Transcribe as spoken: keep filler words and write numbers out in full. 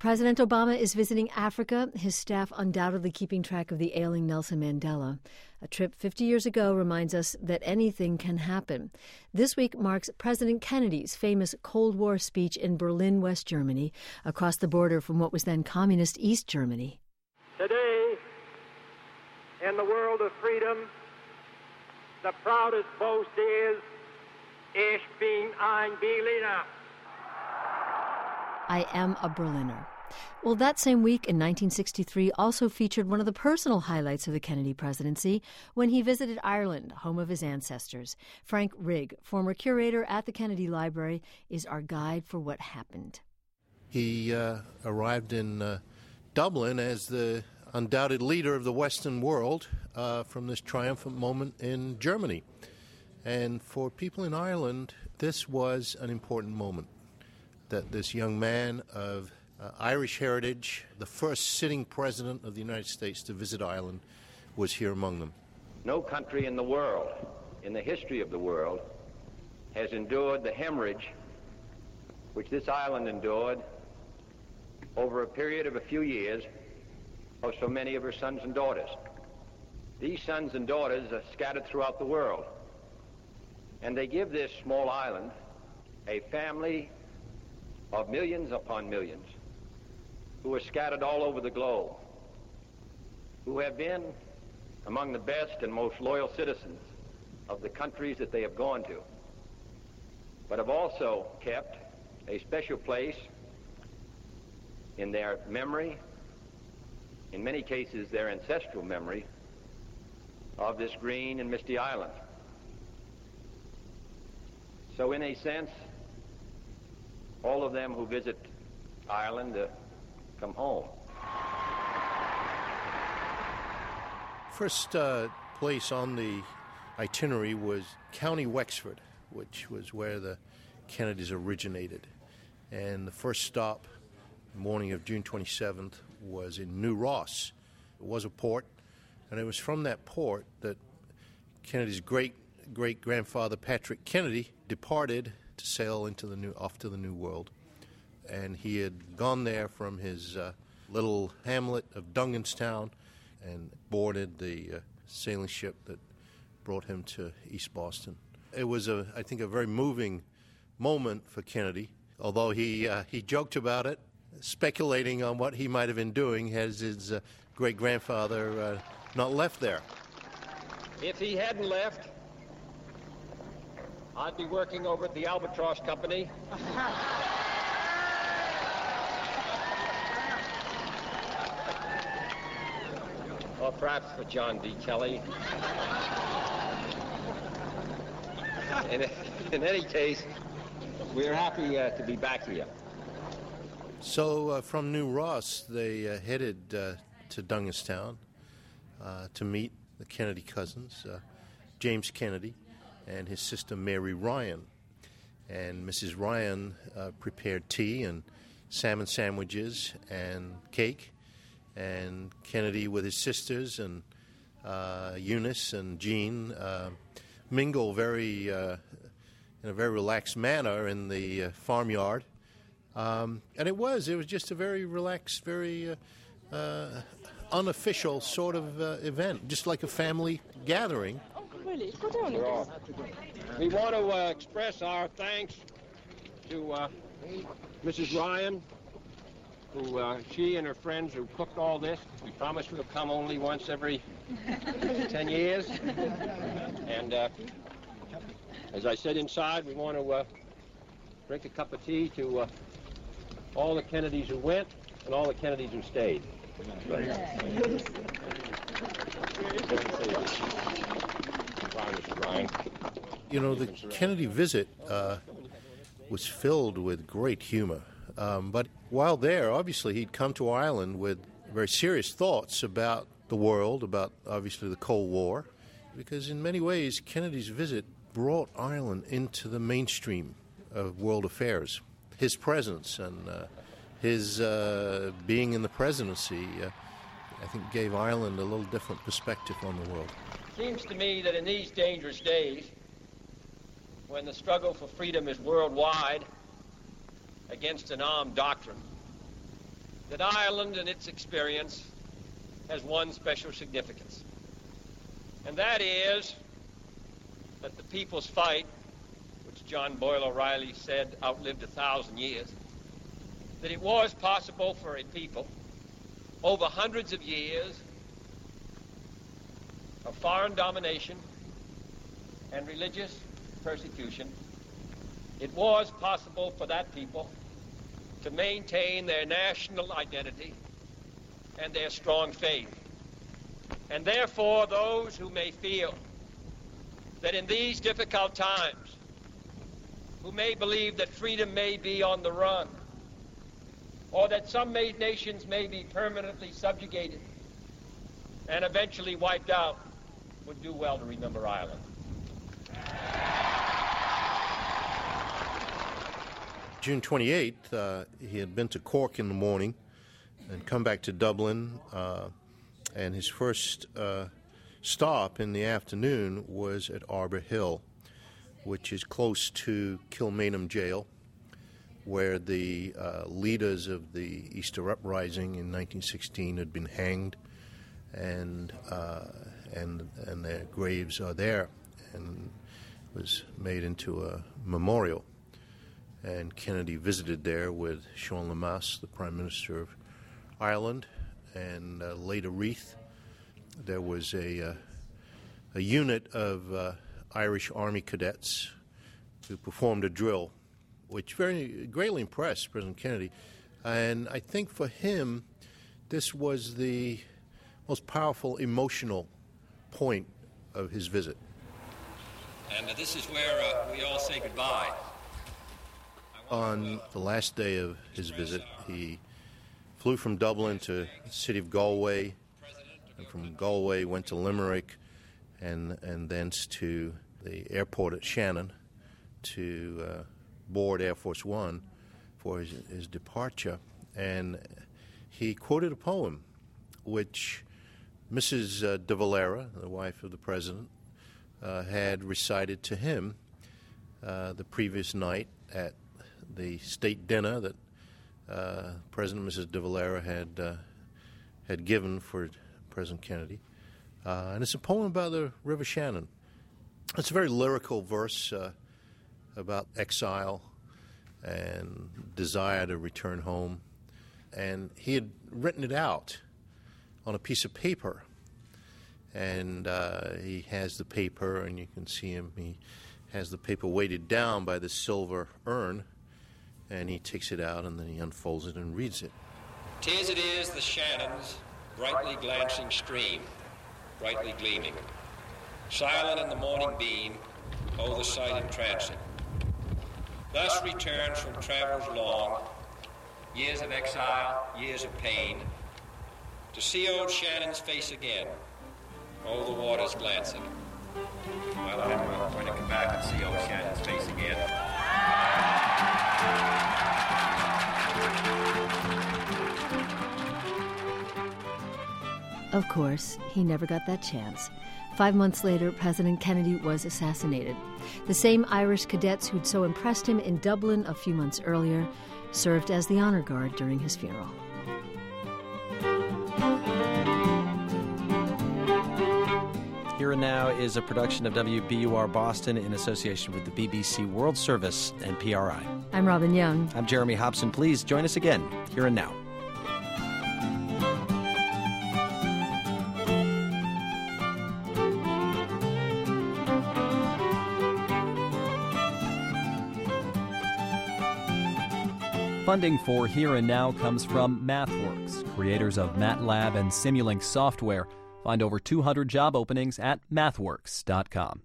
President Obama is visiting Africa, his staff undoubtedly keeping track of the ailing Nelson Mandela. A trip fifty years ago reminds us that anything can happen. This week marks President Kennedy's famous Cold War speech in Berlin, West Germany, across the border from what was then communist East Germany. Today, in the world of freedom, the proudest boast is, Ich bin ein Berliner. I am a Berliner. Well, that same week in nineteen sixty-three also featured one of the personal highlights of the Kennedy presidency when he visited Ireland, home of his ancestors. Frank Rigg, former curator at the Kennedy Library, is our guide for what happened. He uh, arrived in uh, Dublin as the undoubted leader of the Western world uh, from this triumphant moment in Germany. And for people in Ireland, this was an important moment, that this young man of uh, Irish heritage, the first sitting president of the United States to visit Ireland, was here among them. No country in the world, in the history of the world, has endured the hemorrhage which this island endured over a period of a few years of so many of her sons and daughters. These sons and daughters are scattered throughout the world, and they give this small island a family of millions upon millions who are scattered all over the globe, who have been among the best and most loyal citizens of the countries that they have gone to, but have also kept a special place in their memory, in many cases their ancestral memory, of this green and misty island. So in a sense, all of them who visit Ireland uh, come home. First uh, place on the itinerary was County Wexford, which was where the Kennedys originated. And the first stop, the morning of June twenty-seventh, was in New Ross. It was a port, and it was from that port that Kennedy's great-great-grandfather Patrick Kennedy departed to sail into the new, off to the New World. And he had gone there from his uh, little hamlet of Dunganstown and boarded the uh, sailing ship that brought him to East Boston. It was, a, I think, a very moving moment for Kennedy, although he uh, he joked about it, speculating on what he might have been doing had his uh, great-grandfather uh, not left there. If he hadn't left, I'd be working over at the Albatross Company. Or perhaps for John D. Kelly. In, in any case, we're happy uh, to be back here. So uh, from New Ross, they uh, headed uh, to Dunganstown uh, to meet the Kennedy cousins, uh, James Kennedy and his sister Mary Ryan. And Missus Ryan uh, prepared tea and salmon sandwiches and cake. And Kennedy with his sisters and uh, Eunice and Jean uh, mingle very uh, in a very relaxed manner in the uh, farmyard. Um, and it was, it was just a very relaxed, very uh, uh, unofficial sort of uh, event, just like a family gathering. We want to uh, express our thanks to uh, Missus Ryan, who uh, she and her friends who cooked all this. We promised we'll come only once every ten years. And uh, as I said inside, we want to uh, drink a cup of tea to uh, all the Kennedys who went and all the Kennedys who stayed. Right. You know, the Kennedy visit uh, was filled with great humor. Um, but while there, obviously, he'd come to Ireland with very serious thoughts about the world, about, obviously, the Cold War, because in many ways, Kennedy's visit brought Ireland into the mainstream of world affairs. His presence and uh, his uh, being in the presidency, uh, I think, gave Ireland a little different perspective on the world. Seems to me that in these dangerous days, when the struggle for freedom is worldwide against an armed doctrine, that Ireland and its experience has one special significance, and that is that the people's fight, which John Boyle O'Reilly said outlived a thousand years, that it was possible for a people over hundreds of years of foreign domination and religious persecution, it was possible for that people to maintain their national identity and their strong faith. And therefore, those who may feel that in these difficult times, who may believe that freedom may be on the run, or that some nations may be permanently subjugated and eventually wiped out, would do well to remember Ireland. June twenty-eighth, uh, he had been to Cork in the morning and come back to Dublin, uh, and his first uh, stop in the afternoon was at Arbor Hill, which is close to Kilmainham Jail, where the uh, leaders of the Easter Uprising in nineteen sixteen had been hanged, and uh, and and their graves are there, and was made into a memorial. And Kennedy visited there with Sean Lemass, the Prime Minister of Ireland, and uh, laid a wreath. There was a uh, a unit of uh, Irish Army cadets who performed a drill, which very greatly impressed President Kennedy. And I think for him, this was the most powerful emotional point of his visit. And uh, this is where uh, we all say goodbye. On the last day of his visit, he flew from Dublin to the city of Galway, and from Galway went to Limerick, and and thence to the airport at Shannon to uh, board Air Force One for his, his departure. And he quoted a poem which Missus Uh, de Valera, the wife of the president, uh, had recited to him uh, the previous night at the state dinner that uh, President and Missus de Valera had uh, had given for President Kennedy. Uh, and it's a poem about the River Shannon. It's a very lyrical verse uh, about exile and desire to return home. And he had written it out on a piece of paper. And uh, he has the paper, and you can see him. He has the paper weighted down by the silver urn, and he takes it out, and then he unfolds it and reads it. "'Tis it is the Shannon's brightly glancing stream, brightly gleaming, silent in the morning beam, oh, the sight entrancing. Thus returns from travels long, years of exile, years of pain, to see old Shannon's face again, oh, the waters glancing." Well, I'm going to come back and see old Shannon's face again. Of course, he never got that chance. Five months later, President Kennedy was assassinated. The same Irish cadets who'd so impressed him in Dublin a few months earlier served as the honor guard during his funeral. Here and Now is a production of W B U R Boston in association with the B B C World Service and P R I. I'm Robin Young. I'm Jeremy Hobson. Please join us again, Here and Now. Funding for Here and Now comes from MathWorks, creators of MATLAB and Simulink software. Find over two hundred job openings at mathworks dot com.